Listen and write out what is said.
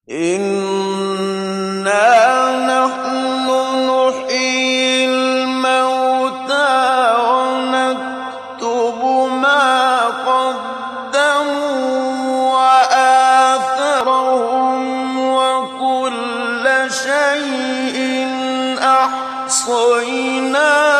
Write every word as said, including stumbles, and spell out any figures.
إِنَّا نَحْنُ نُحْيِي الْمَوْتَىٰ وَنَكْتُبُ مَا قَدَّمُوا وَآثَارَهُمْ وَكُلَّ شَيْءٍ أَحْصَيْنَاهُ